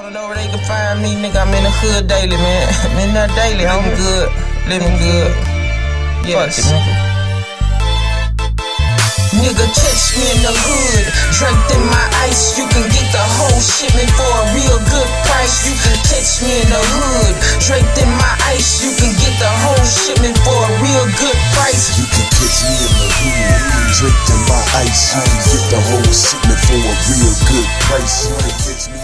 Wanna know where they can find me, nigga? I'm in the hood daily, man. I'm in there daily, I'm good, living good. Yes. Nigga, catch me in the hood, draped in my ice. You can get the whole shipment for a real good price. You can catch me in the hood, draped in my ice. You can get the whole shipment for a real good price. You can catch me in the hood, draped in my ice. You can get the whole shipment for a real good price. You can catch me